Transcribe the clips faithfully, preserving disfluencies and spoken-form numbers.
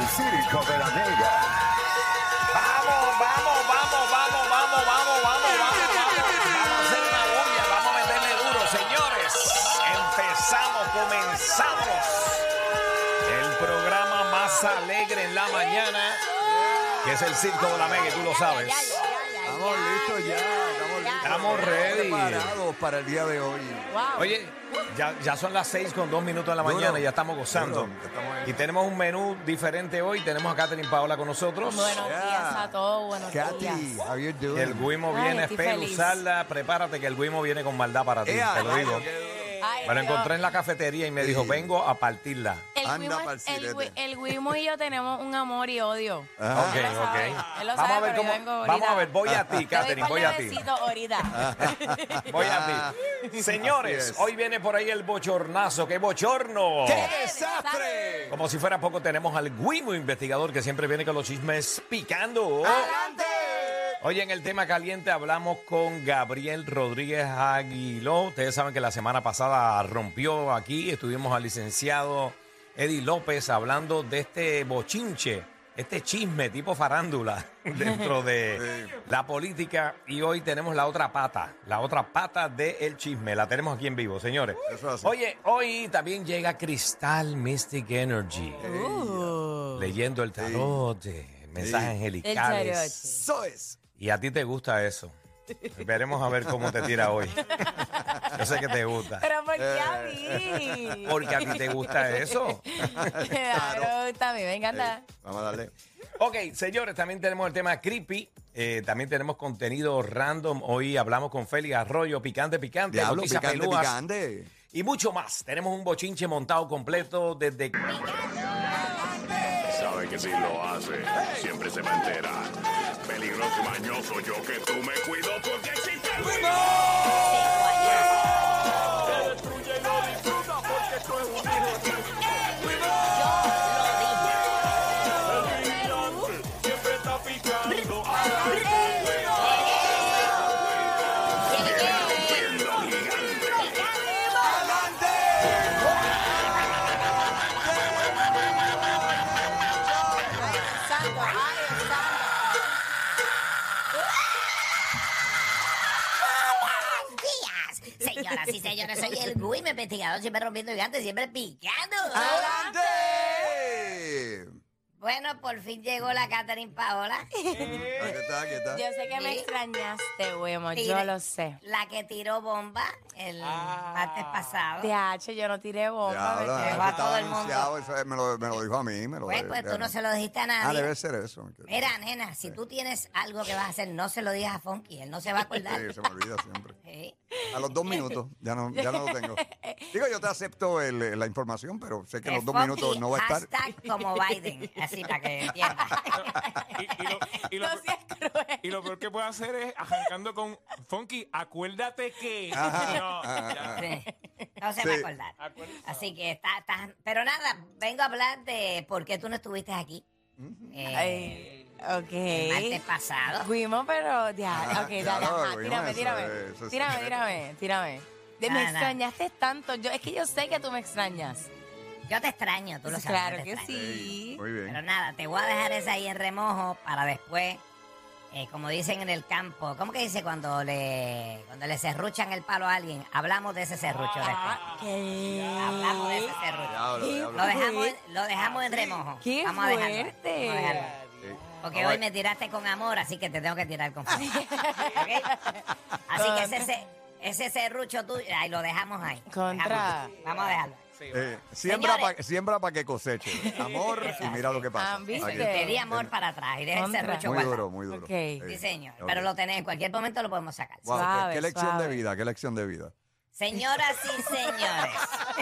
Circo de la Mega. Vamos, vamos, vamos, vamos, vamos, vamos, vamos, vamos, vamos. Vamos a hacer una bulla, vamos a meterle duro, señores. Empezamos, comenzamos. El programa más alegre en la mañana, que es el Circo de la Mega, y tú lo sabes. Estamos listos ya, estamos listos. Estamos ready. Preparados para el día de hoy. Oye, ya, ya son las seis con dos minutos de la Duro. mañana y ya estamos gozando. Duro, estamos ahí. Y tenemos un menú diferente hoy. Tenemos a Catherine Paola con nosotros. Buenos Yeah. días a todos, buenos Cathy, días. how you doing? El Guimo Ay, viene a estoy feliz. usarla. Prepárate que el Guimo viene con maldad para ti. Ea, Te lo digo. rayo, qué duro. Ay, Me lo Dios. encontré en la cafetería y me dijo, vengo a partirla. El Anda Guimo, pa'l el, sirete. Gui- el Guimo y yo tenemos un amor y odio. Ajá. Ok, Él lo sabe, ok. él lo Vamos a sabe, ver pero cómo. yo vengo ahorita. Vamos a ver, voy a ti, Te doy Catherine, par voy de a ti. besitos ahorita. Voy a ti. Señores, Así es. hoy viene por ahí el bochornazo. ¡Qué bochorno! ¡Qué desastre! Como si fuera poco, tenemos al Guimo investigador que siempre viene con los chismes picando. ¡Adelante! Hoy en el tema caliente hablamos con Gabriel Rodríguez Aguiló. Ustedes saben que la semana pasada rompió aquí. Estuvimos al licenciado Eddie López hablando de este bochinche, este chisme tipo farándula dentro de Sí. la política. Y hoy tenemos la otra pata, la otra pata del chisme. La tenemos aquí en vivo, señores. Eso es así. Oye, hoy también llega Cristal Mystic Energy, Uh, leyendo el tarot, eh, mensajes angelicales. tarot. Eso es. Y a ti te gusta eso. Veremos a ver cómo te tira hoy. Yo sé que te gusta. Pero ¿por qué a Eh. mí? Porque a ti te gusta eso. Claro, está bien, venga, anda. Vamos a darle. Ok, señores, también tenemos el tema creepy. Eh, también tenemos contenido random. Hoy hablamos con Félix Arroyo, picante, picante, Diablo, noticias picante, pelúas picante. y mucho más. Tenemos un bochinche montado completo desde... Sabe que si lo hace, siempre se va a enterar. Peligroso y mañoso, yo que tú me cuido porque existe el ruido. Siempre está picando. Rompiendo gigante. Santo, ay, Buenos días, señoras y señores, soy el Guimo investigador, siempre rompiendo gigantes, siempre picando. ¡Adelante! Bueno, por fin llegó la Catherine Paola, Aquí está, aquí está. Yo sé que me Sí. extrañaste, Guimo, yo Tire- lo sé. la que tiró bomba el martes pasado. D H, yo no tiré bomba. Diablo, me eso va quedé- todo estaba el mundo. anunciado, eso me lo, me lo dijo a mí. Me lo, Pues, pues tú no se lo dijiste a nadie. Ah, debe ser eso. Mira, nena, si tú tienes algo que vas a hacer, no se lo digas a Funky, él no se va a acordar. Sí, se me olvida siempre. Sí. A los dos minutos, ya no, ya no lo tengo. Digo, yo te acepto el- la información, pero sé que en los Es dos Funky, minutos no va a estar. hashtag como Biden, así para que entiendas. Y, y lo, y, lo, No seas cruel. y lo peor que puede hacer es arrancando con Funky, acuérdate que. Ajá, No, ajá, ya. ajá. Sí, no se Sí. va a acordar. Así que está, está. Pero nada, vengo a hablar de por qué tú no estuviste aquí. Eh, Ay, el martes ok. pasado. Fuimos, pero ya, Ajá, ok, dale, claro, ajá, Guimo, tírame, eso tírame. es- eso es Tírame, secreto. tírame, tírame. De- me Nada. extrañaste tanto. Yo, es que yo sé que tú me extrañas. Yo te extraño, tú lo sabes. Claro yo te que extraño. sí. Muy bien. Pero nada, te voy a dejar esa ahí en remojo para después, eh, como dicen en el campo. ¿Cómo que dice cuando le cuando le serruchan el palo a alguien? Hablamos de ese serrucho después. ¿Qué? Hablamos de ese serrucho. Diablo, Qué diablo. Lo dejamos, en- lo dejamos en remojo. ¡Qué Vamos a dejarlo ahí, fuerte! vamos a dejarlo ahí. Sí. Porque Vamos hoy a- me tiraste con amor, así que te tengo que tirar con fuerza. ¿Ok? Así que ese, ese, ese serrucho tuyo, ahí lo dejamos ahí. Contra. Dejamos- Vamos a dejarlo. Eh, siembra Señores. para siembra pa que coseche. Amor y mira lo que pasa. Ah, ¿viste? Aquí Te está. di amor para atrás y deja el Contra. serrucho Muy guardado. duro, muy duro. Ok. Eh, Sí, señor. ok. Pero lo tenés, en cualquier momento lo podemos sacar. Wow, qué- Suave, qué, lección suave. de vida, qué lección de vida. Señoras y señores,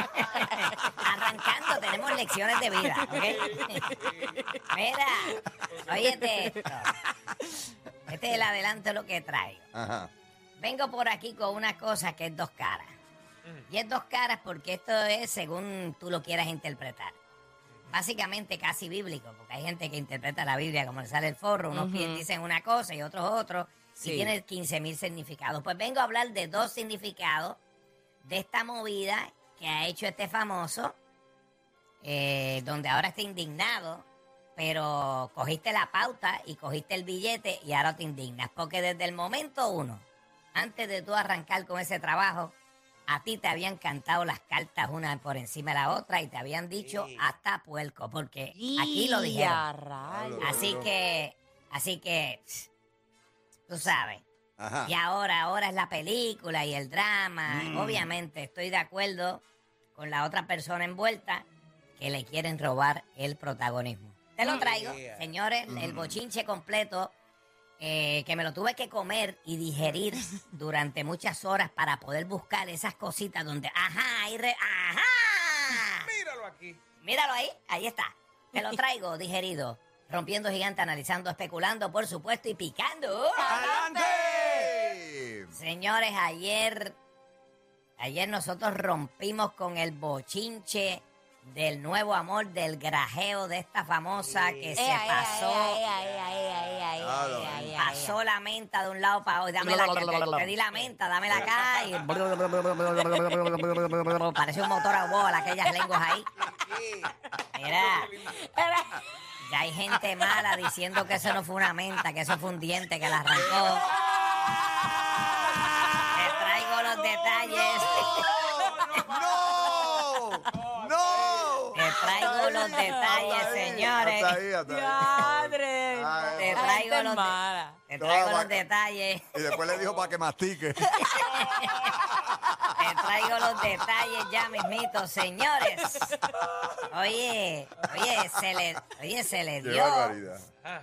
arrancando, tenemos lecciones de vida, ¿ok? Mira, óyete esto. Este es el adelanto de lo que traigo. Ajá. Vengo por aquí con una cosa que es dos caras. Y es dos caras porque esto es según tú lo quieras interpretar. Básicamente casi bíblico, porque hay gente que interpreta la Biblia como le sale el forro. Unos Ujú. dicen una cosa y otros otro. Sí. Y tiene quince mil significados. Pues vengo a hablar de dos significados de esta movida que ha hecho este famoso, eh, donde ahora está indignado pero cogiste la pauta y cogiste el billete y ahora te indignas. Porque desde el momento uno, antes de tú arrancar con ese trabajo, a ti te habían cantado las cartas una por encima de la otra y te habían dicho hasta puerco, porque aquí lo Y dijeron. a rayos. Así que, así que, tú sabes. Ajá. Y ahora, ahora es la película y el drama. Obviamente estoy de acuerdo con la otra persona envuelta que le quieren robar el protagonismo. Te lo traigo, señores, el bochinche completo, eh, que me lo tuve que comer y digerir durante muchas horas para poder buscar esas cositas donde, ajá, y re- ajá. Míralo aquí. Míralo ahí, ahí está. Te lo traigo digerido. Rompiendo gigante, analizando, especulando, por supuesto, y picando. ¡Adelante! Señores, ayer, ayer nosotros rompimos con el bochinche del nuevo amor, del grajeo de esta famosa que se Ea, ea, pasó, ea, ea, ea, ea, ea, Claro. ea, ea, ea. pasó la menta de un lado para otro. Dame la, te, te di la menta, dámela acá. Y parece un motor a bola, aquellas lenguas ahí. Mira, ya hay gente mala diciendo que eso no fue una menta, que eso fue un diente que la arrancó. Te traigo los detalles. ¡No! ¡No! Te traigo los detalles, señores. Hasta ahí, hasta ahí. ¡Diadre! Ay, Te La traigo gente es los de- mala. Te traigo No, los vaca. detalles. Y después le dijo para que mastique. Te traigo los detalles ya mismito, señores. Oye, oye, se le, oye, se le Qué dio. barbaridad.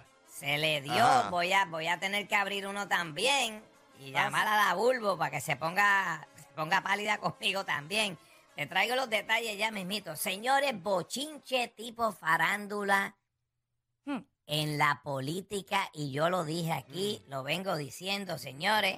Se le dio. Ajá. Voy a, voy a tener que abrir uno también y llamar a la Bulbo para que se ponga, se ponga pálida conmigo también. Te traigo los detalles ya mismito. Señores, bochinche tipo farándula Hmm. en la política, y yo lo dije aquí, lo vengo diciendo, señores.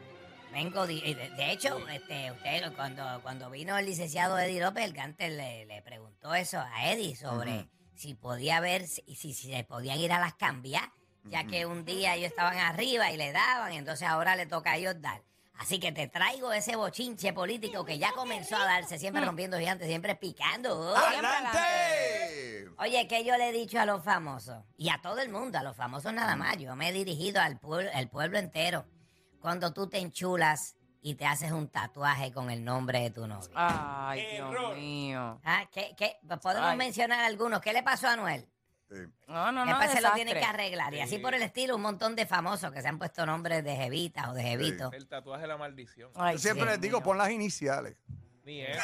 Vengo, di- de, de hecho, este, usted lo- cuando, cuando vino el licenciado Eddie López, el Ganter le, le preguntó eso a Eddie sobre Ujú. si podía ver, si, si, si se podían ir a las cambiar, ya que un día ellos estaban arriba y le daban, entonces ahora le toca a ellos dar. Así que te traigo ese bochinche político que ya comenzó a darse, siempre rompiendo gigantes, siempre picando. ¡Adelante! Oye, que yo le he dicho a los famosos, y a todo el mundo, a los famosos nada más, yo me he dirigido al pueblo, al pueblo entero. Cuando tú te enchulas y te haces un tatuaje con el nombre de tu novio. Ay, Dios Error. mío. Ah, ¿qué, qué? Podemos Ay. mencionar algunos. ¿Qué le pasó a Anuel? Sí. No, no, no, Después se lo desastre. tiene que arreglar. Y así por el estilo, un montón de famosos que se han puesto nombres de jevitas o de jevitos. El tatuaje de la maldición. Ay, Yo siempre Dios les digo, mío. pon las iniciales. Ni eso.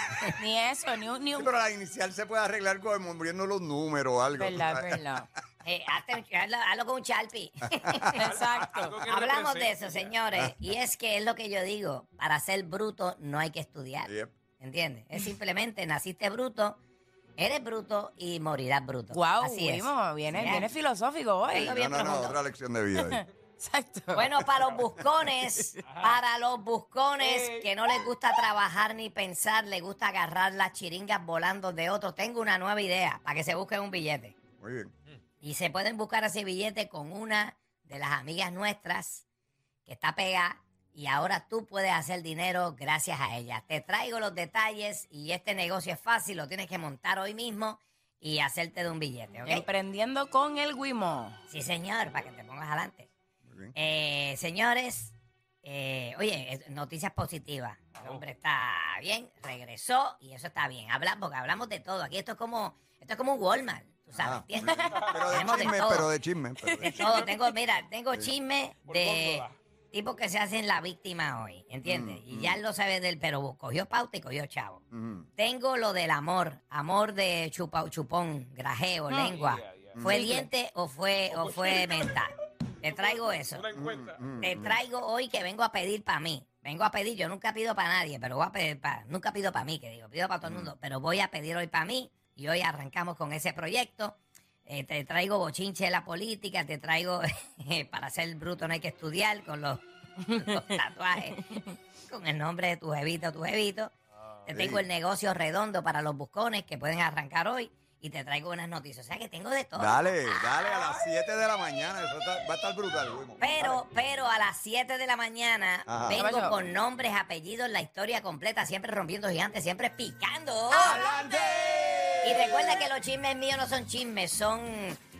Ni eso, ni un... Ni Sí, un... pero la inicial se puede arreglar con moviendo los números o algo. Verdad, verdad. Eh, hazte un- hazlo, hazlo con un charpi. Exacto. Algo que Hablamos de represente. eso, señores. Y es que es lo que yo digo. Para ser bruto no hay que estudiar. Yep. ¿Entiendes? Es simplemente naciste bruto, eres bruto y morirás bruto. Guau, Así es. vimos, viene, Ya. viene filosófico hoy. Vengo No, bien no, no, profundo. otra lección de vida ahí. Exacto. Bueno, para los buscones, para los buscones Ey. que no les gusta trabajar ni pensar, les gusta agarrar las chiringas volando de otros, tengo una nueva idea para que se busquen un billete. Muy bien. Y se pueden buscar ese billete con una de las amigas nuestras que está pegada, y ahora tú puedes hacer dinero gracias a ella. Te traigo los detalles y este negocio es fácil, lo tienes que montar hoy mismo y hacerte de un billete, ¿ok? Emprendiendo con el Wimo. Sí, señor, para que te pongas adelante. Muy bien. Eh, señores, eh, oye, es- noticias positivas. El hombre está bien, regresó y eso está bien. Habla, porque hablamos de todo. Aquí esto es como, esto es como un Walmart, tú sabes, Ah, ¿entiendes? Pero de Tenemos de chisme, todo. pero de chisme. pero de De todo. Tengo, mira, tengo chisme Por de góndola. tipos que se hacen la víctima hoy, ¿entiendes? Mm, y mm. ya él lo sabe del, pero cogió pauta y cogió chavo. Ujú. Tengo lo del amor, amor de chupa, chupón, grajeo, lengua. Ya, ya. ¿Fue Sí. diente o fue, o fue menta? Te traigo eso. Una encuesta. Mm, Te mm. traigo hoy que vengo a pedir para mí. Vengo a pedir, yo nunca pido para nadie, pero voy a pedir para, nunca pido para mí, que digo, pido para todo el mundo, pero voy a pedir hoy para mí y hoy arrancamos con ese proyecto. Eh, te traigo bochinche de la política, te traigo, para ser bruto no hay que estudiar, con los, los tatuajes, con el nombre de tu jevita o tu jevito. Te tengo sí. el negocio redondo para los buscones que pueden arrancar hoy y te traigo unas noticias. O sea que tengo de todo. Dale, dale a las siete de la mañana. Eso está- va a estar brutal, Wimo. Pero, pero a las siete de la mañana Ajá. ¿Qué vengo pasó? con nombres, apellidos, la historia completa, siempre rompiendo gigantes, siempre picando. ¡Adelante! Y recuerda que los chismes míos no son chismes, son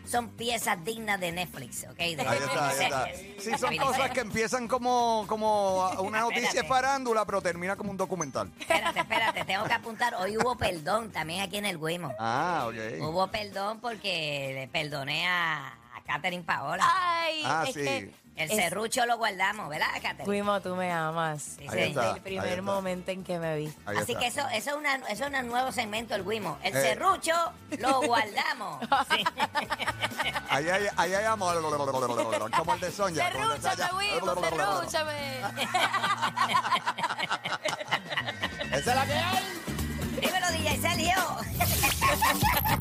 son piezas dignas de Netflix, ¿ok? De, Ahí está, ahí de está. series. Sí, son cosas que empiezan como, como una noticia Espérate. farándula, pero termina como un documental. Espérate, espérate, tengo que apuntar. Hoy hubo perdón también aquí en el Guimo. Ah, ok. Hubo perdón porque le perdoné a, a Catherine Paola. Ay, Ah, es sí. que El es- serrucho lo guardamos, ¿verdad, Catherine? Guimo, tú me amas. Sí, Ahí sí. Desde está, el ahí primer está. momento en que me vi. Ahí Así está. que eso, eso, es una, eso es un nuevo segmento del Guimo. El Eh. serrucho lo guardamos. Sí. Ahí hay, ahí hay amor, como el de Sonia. como el de Serrúchame, Guimo, serrúchame. Esa es la que hay. Dímelo, D J Sergio.